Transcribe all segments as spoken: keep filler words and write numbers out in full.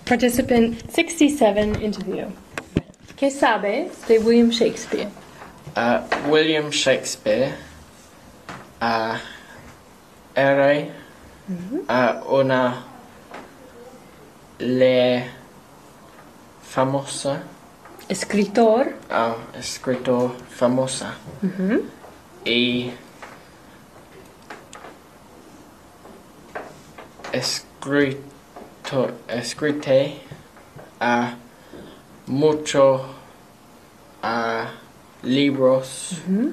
Participant sixty-seven interview. ¿Qué sabes de William Shakespeare? Uh, William Shakespeare uh, era Mm-hmm. uh, una le famosa Escritor. uh, escritor famosa Mm-hmm. y escrito, escrite uh, mucho uh, libros Mm-hmm.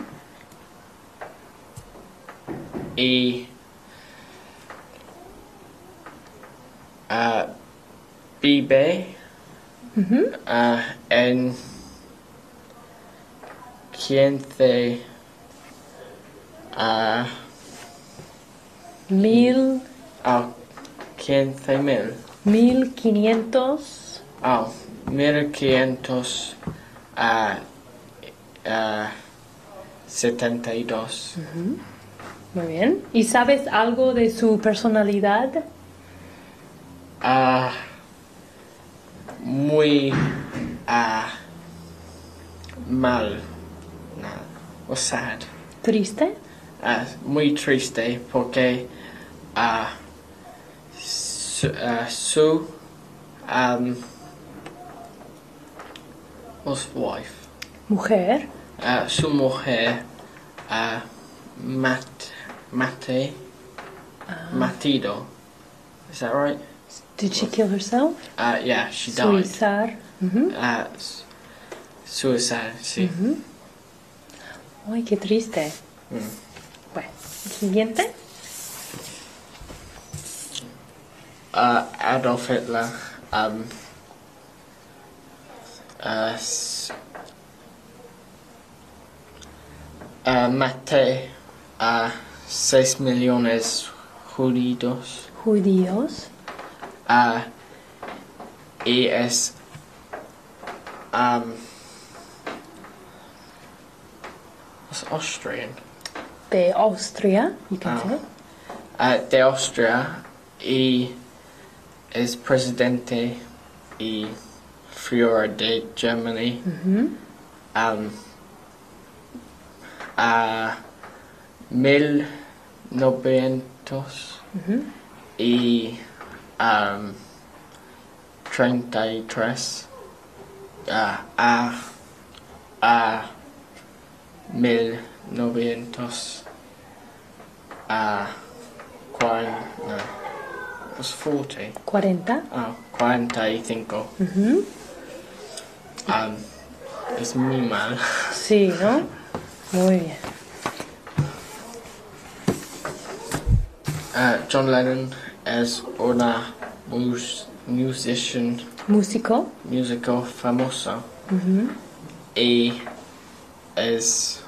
y uh, vive Mm-hmm. uh, en quince uh, Mil, oh, quince mil mil quinientos. oh, mil quinientos uh, uh, setenta y dos. Mm-hmm. Muy bien. ¿Y sabes algo de su personalidad? Uh, muy uh, mal, no, o sad, Triste. uh, muy triste porque uh, su, uh, su um, what's wife? Mujer. Uh, su mujer uh, mat, mate, matido, is that right? Did she kill herself? Uh, yeah, she died. Suizar. Mm-hmm. Uh, s- suicide, sí. Mm-hmm. Ay, qué triste. Mm. Bueno, siguiente. Uh, Adolf Hitler, um, uh, s- uh, mate a seis millones judíos Judíos. uh, y es um, what's Austrian De Austria, you can Oh. say. uh, de Austria y es presidente y Führer de Germany Mm-hmm. um, a mil novecientos Mm-hmm. y um, treinta y tres uh, a a mil novecientos a cuarenta no, it was forty cuarenta. oh, cuarenta y cinco Mm-hmm. um, es muy mal. Sí, ¿no? Muy bien. Uh, John Lennon es una mus musician Músico. musical famoso Mm-hmm. y es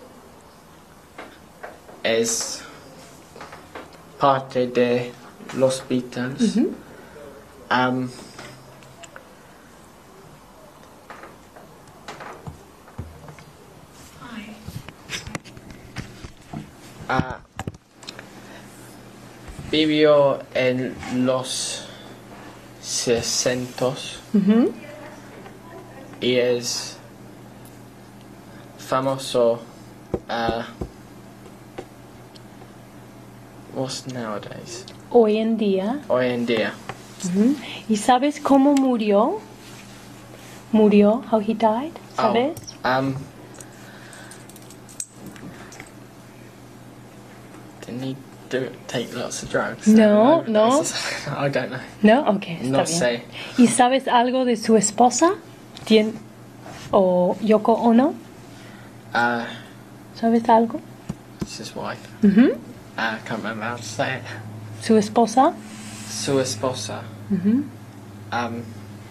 es parte de los Beatles. Mm-hmm. Um, uh, vivió en los sesentos Mm-hmm. y es famoso uh, what's nowadays Hoy en día. hoy en día. Mm-hmm. ¿Y sabes cómo murió? Murió, how he died, ¿sabes? Oh, um, didn't he do take lots of drugs? No, Overdose no. or something? I don't know. No, ok, está No bien. sé. ¿Y sabes algo de su esposa? ¿Tien o Yoko Ono? Uh, ¿Sabes algo? it's his wife. Mhm. Uh, I can't remember how to say it. ¿Su esposa? Su esposa. Mhm. Um,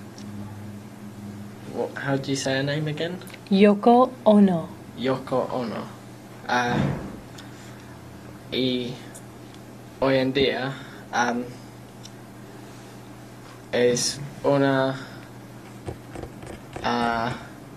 what, how do you say her name again? Yoko Ono. Yoko Ono. Uh, y hoy en día um, es una uh,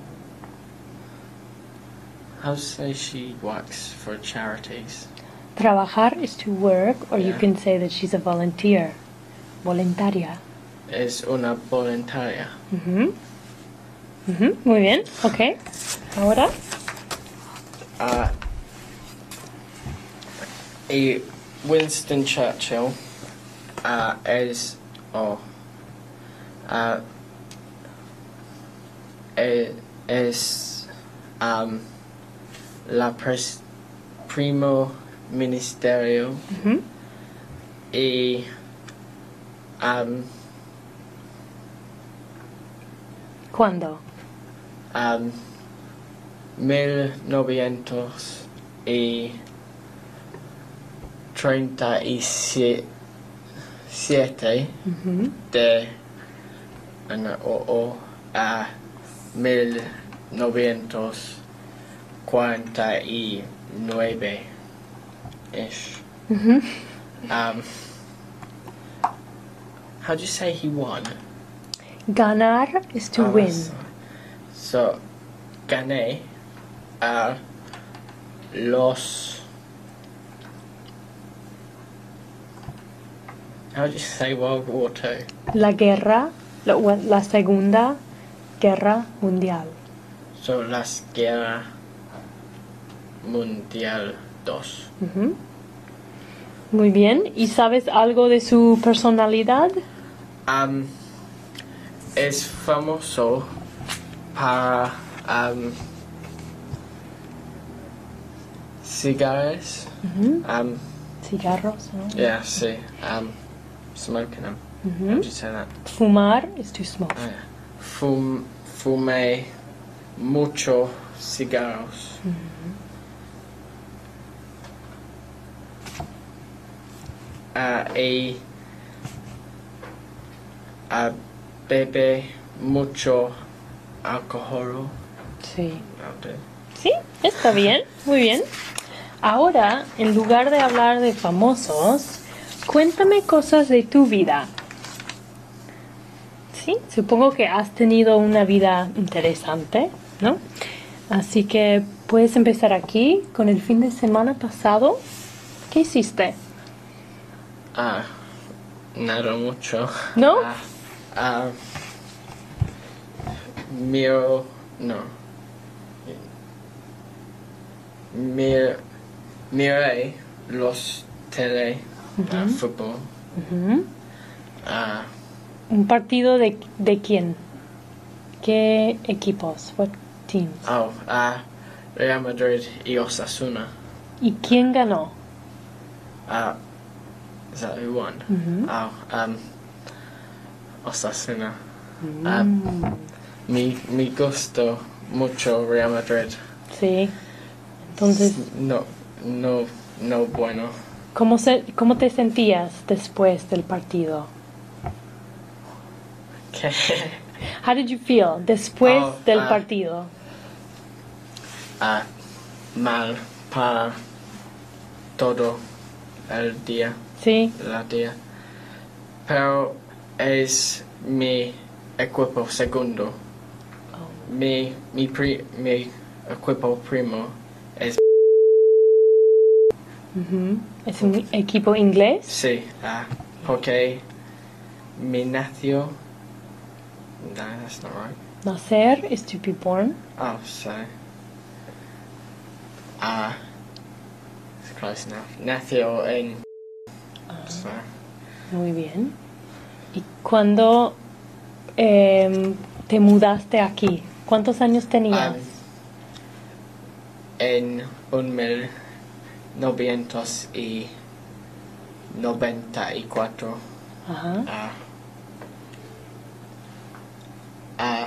how to say she works for charities. Trabajar is to work, or you Yeah. can say that she's a volunteer. Voluntaria. es una voluntaria. Ujú. Ujú, muy bien, ok. Ahora, Ah, y Winston Churchill ah, es oh, ah, e- es am, la pres- primo ministerio ujú, y am, ¿cuándo? am, mil novecientos y treinta y sie- siete Ujú. de ana- o, o a mil novecientos cuarenta y nueve ish. Ujú. Um, how do you say he won? Ganar is to Ah, win. so, so gané a los. How do you say World War Two? La guerra, la, la Segunda Guerra Mundial. So las guerra mundial dos. Ujú. Muy bien. ¿Y sabes algo de su personalidad? Um, es famoso para um, cigarros. Ujú. Um, Cigarros, ¿no? yeah, sí. Um, smoking them. How Ujú. do you say that? Fumar is to smoke. Oh, yeah. Fum, fumé mucho cigarros. Ah, y ah, bebe mucho alcohol. Sí. That'll do. Sí, está bien, muy bien. Ahora, en lugar de hablar de famosos, cuéntame cosas de tu vida. Sí, supongo que has tenido una vida interesante, ¿no? Así que puedes empezar aquí con el fin de semana pasado. ¿Qué hiciste? Ah, nada mucho. ¿No? Ah, ah, miro, no. Mir, miré los tele ah, fútbol. Ujú. Ah, ¿Un partido de, de quién? ¿Qué equipos? What teams? oh, ah, Real Madrid y Osasuna. ¿Y quién ganó? Ah, is that who won? Ujú. Oh, um, Osasuna. Mm. Ah, mi, mi gusto mucho Real Madrid. Sí. Entonces, No, no, no bueno. ¿cómo, se, ¿cómo te sentías después del partido? ¿Qué? How did you feel después Oh, del ah. partido? Ah, mal para todo el día, Sí. la día. Pero es mi equipo segundo. Mi, mi, pri, mi equipo primo es Ujú. ¿Es un equipo inglés? sí, ah, porque mi nació. No, that's not right. Nacer is to be born. Oh, so. Ah, it's close enough. Nació en. So, Muy bien. ¿Y cuándo em, te mudaste aquí? ¿Cuántos años tenías? um, en un mil novecientos y noventa y cuatro. Ajá. Ah, ah,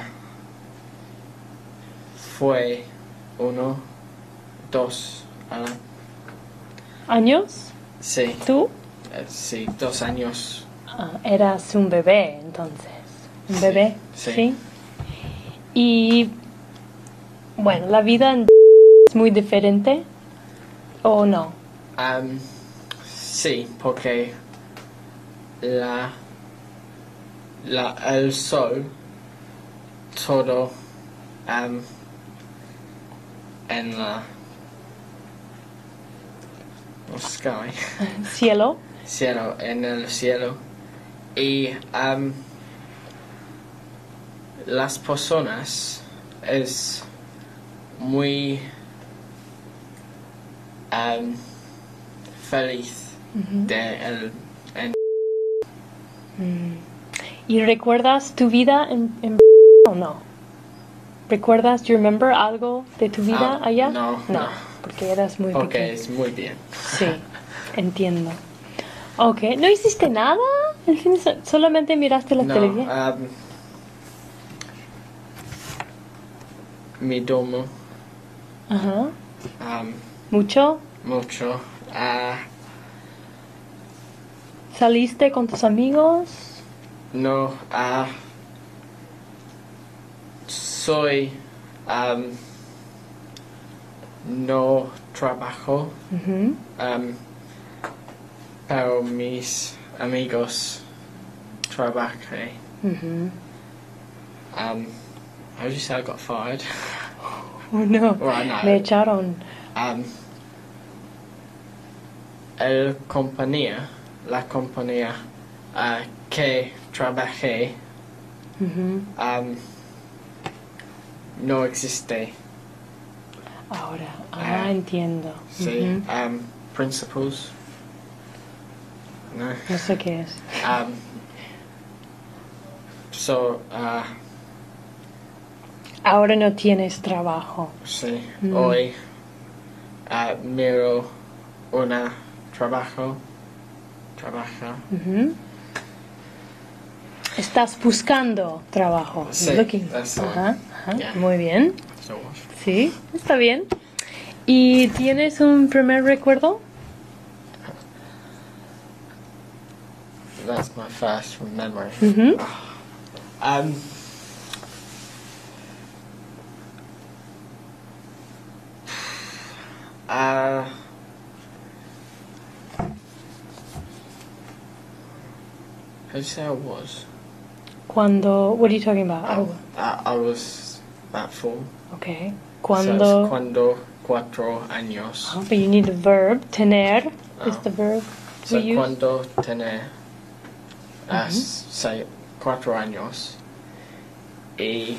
fue uno, dos, ah, ¿Años? sí, ¿Tú? eh, sí, dos años. Ah, eras un bebé entonces. ¿Un Sí, bebé? sí. Y bueno, la vida en es muy diferente o no? Um, sí, porque la, la, el sol, todo um, en la sky, Cielo. cielo, en el cielo, y um, las personas es muy um, feliz Ujú. de el en Mm. ¿Y recuerdas tu vida en, en o no? ¿Recuerdas, do you remember algo de tu vida Ah, allá? no, no. porque eras muy porque pequeño. es muy bien. Sí, entiendo. Ok, ¿no hiciste nada? El fin de se- ¿Solamente miraste la No, televisión? um, mi domo Ajá. um, ¿Mucho? mucho. Ah, ¿Saliste con tus amigos? no, ah, soy um, no trabajo, Ujú. um, pero mis amigos trabajan. Ujú. Um, how did you say I got fired? Oh, no. Well, no. Me echaron. Um, el compañía, la compañía uh, que trabajé Ujú. um, no existe. Ahora, ah, Ah, entiendo. Sí, Ujú. um, principles. No. No sé qué es. Um, so, uh, Ahora no tienes trabajo. sí, Mm. hoy uh, miro una trabajo, trabaja. Ujú. Estás buscando trabajo. Sí, Looking. that's the one. Ajá, ajá. Yeah. Muy bien. So, Sí, está bien. ¿Y tienes un primer recuerdo? that's my first memory. Ujú. Um, uh, how do you say I was? Cuando, what are you talking about? Oh, I, I was about four. Okay. So Cuando, it's cuando cuatro años. oh, but you need the verb. Tener is Oh. the verb So we use. cuando tenía uh, Mhm. say cuatro años y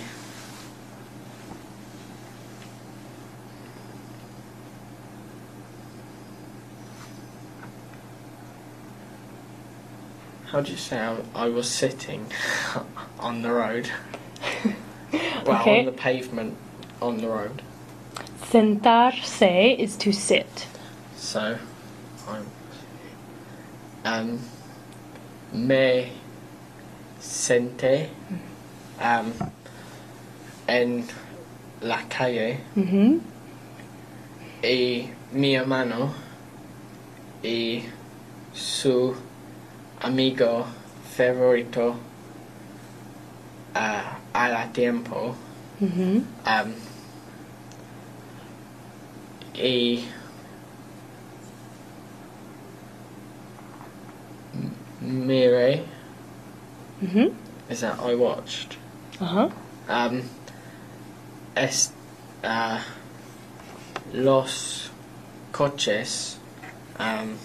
how do you say I, I was sitting on the road? Well, Okay. on the pavement on the road. Sentarse is to sit. So I'm um me senté um en la calle Mhm. y mi hermano y su amigo favorito uh, a la tiempo Mhm. um, y m- mire Mhm. is that I watched Ajá. um, es, uh, los coches um,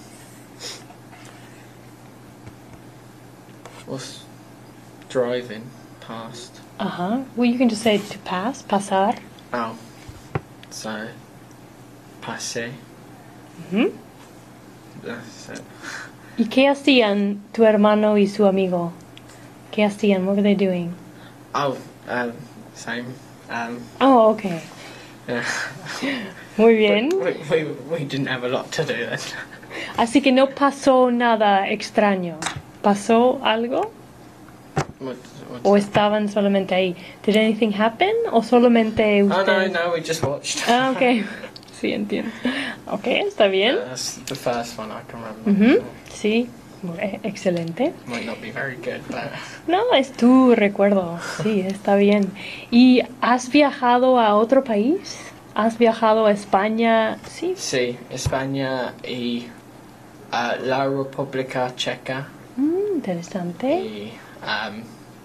was driving past. Ajá. Well, you can just say to pass, pasar. Oh, so pasé. Mhm. That's it. ¿Y qué hacían tu hermano y su amigo? ¿Qué hacían? What were they doing? Oh, um, same. Um, Oh, okay. yeah. Muy bien. We, we, we didn't have a lot to do then. Así que no pasó nada extraño. ¿Pasó algo? What, what's ¿O that? estaban solamente ahí? Did anything happen? ¿O solamente Oh no, ustedes? no, we just watched. Ah, ok. Sí, entiendo. Ok, está bien. Uh, that's the first one I can remember. Ujú. Sí, eh, excelente. Might not be very good, but No, es tu recuerdo. Sí, está bien. ¿Y has viajado a otro país? ¿Has viajado a España? Sí. sí, España y uh, la República Checa Mm, interesante. y um,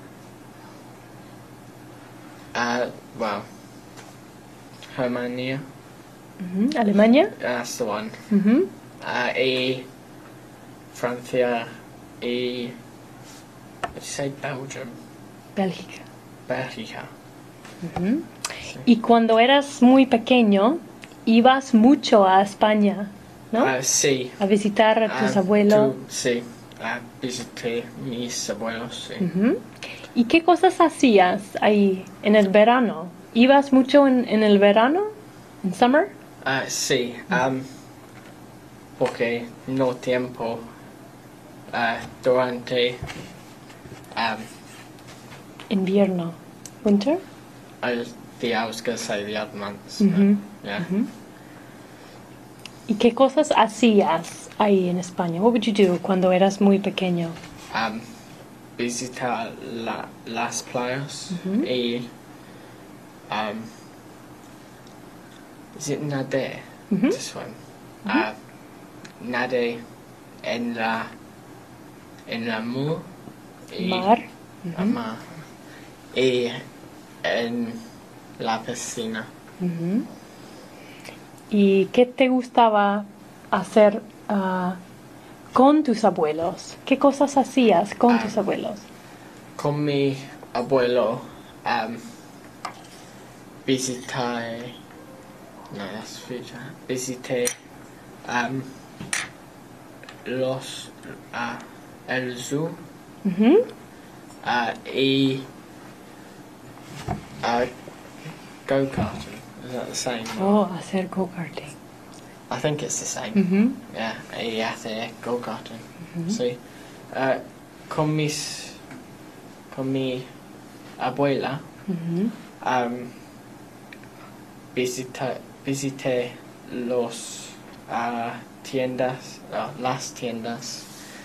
uh, well, Germania. Ujú. ¿Alemania? That's the one. Ujú. Uh, y Francia y what did you say Belgium? Bélgica. Bélgica. Ujú. Y cuando eras muy pequeño, ibas mucho a España, ¿no? Ah, sí. A visitar a tus Ah, abuelos. tú- sí. Ah, visité mis abuelos, sí. Ujú. ¿Y qué cosas hacías ahí en el verano? ¿Ibas mucho en, en el verano? ¿En summer? Ah, sí. am, porque no tiempo ah, durante um, Invierno. Winter? el día, I was gonna say the other months. Ujú, Yeah. ujú. ¿Y qué cosas hacías ahí en España? What would you do cuando eras muy pequeño? Um, visitar la, las playas Ujú. y um, is it nadé? Ujú. This one. Uh, nadé en la en la mu y Mar. la mar y en la piscina. Ujú. ¿Y qué te gustaba hacer ah, con tus abuelos? ¿Qué cosas hacías con Ah. tus abuelos? Con mi abuelo um, visité no that's future visité um, los uh, el zoo Ujú. uh, y uh, go-karting. Is that the same? Oh, hacer go-karting. I think it's the same. Ujú. Yeah, y hace go-karting. Sí. Uh, con mis con mi abuela Ujú. um, visité, visité los uh, tiendas, uh, las tiendas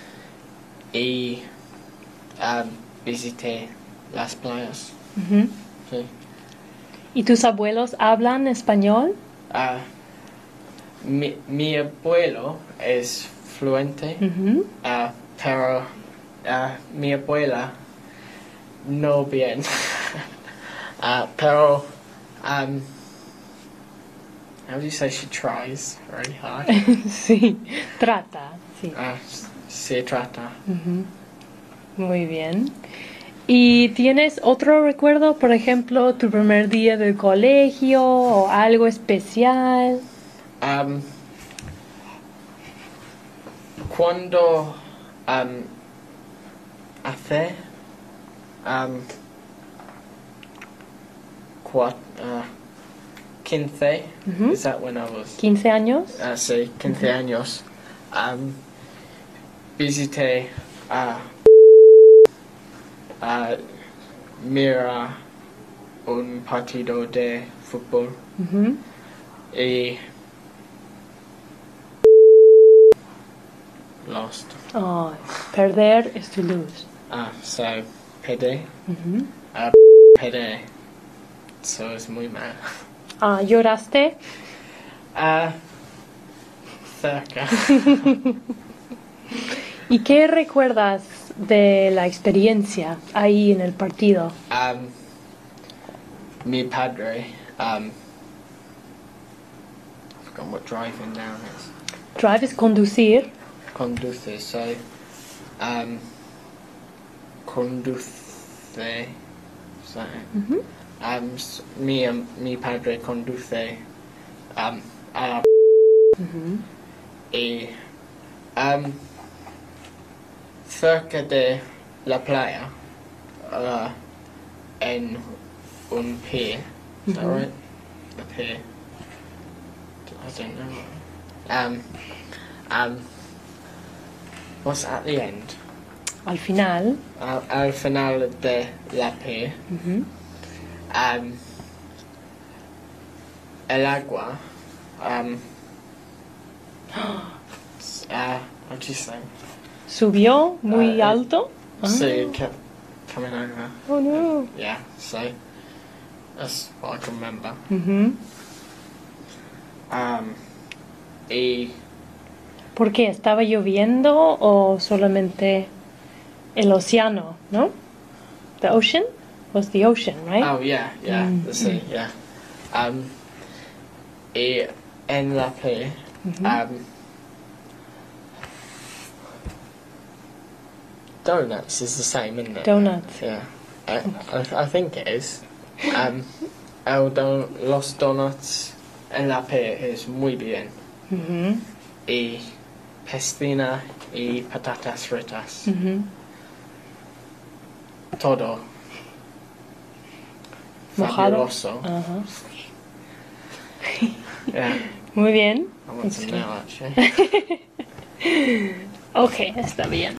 y um, visité las playas. Ujú. Sí. ¿Y tus abuelos hablan español? Uh, mi, mi abuelo es fluente, Ujú. uh, pero uh, mi abuela no bien. uh, pero um, how do you say she tries very hard? Sí, trata, sí. Ah, se trata. Ujú. Muy bien. ¿Y tienes otro recuerdo, por ejemplo, tu primer día del colegio o algo especial? Um, cuando um, hace um, quat, uh, quince, Ujú. is that when I was? ¿quince años? Uh, sí, quince años. Um, visité a uh, mira un partido de fútbol Ujú. y lost. Oh, perder es to lose. Ah, so perdí. Ujú. Uh, perdí. So es muy mal. Ah, ¿lloraste? Ah, cerca. ¿Y qué recuerdas de la experiencia ahí en el partido? Um, mi padre, um, I forgot what driving down is. Drive es conducir. Conduce, so, um, conduce, so, Ujú. um, s- mi, um, mi padre conduce, um, a la Ujú. y, um, cerca de la playa, uh, en un pier, is that Mhm. right? A pier. I don't know. Um, um, what's at the end? Al final. Al, al final de la pier, Ujú. um, el agua, um, s- uh, what do you say? Subió muy Ah, eh, alto. Ah. So kept coming over. Oh no. Yeah, so that's what I can remember. Ujú. Um, y ¿Por qué? ¿Estaba lloviendo o solamente el océano, no? The ocean? Was the ocean, right? oh yeah, yeah, Mm, the sea, yeah. Um, y en la pier, Mhm. um, donuts is the same, isn't it? Donuts. Yeah. I, I, I think it is. Um, el don, los donuts en la P es muy bien. Ujú, Y pestina y patatas fritas. ujú. Todo. Mojado. Fabuloso. Ajá. Yeah. Muy bien. I want some now, actually. Ok, está bien.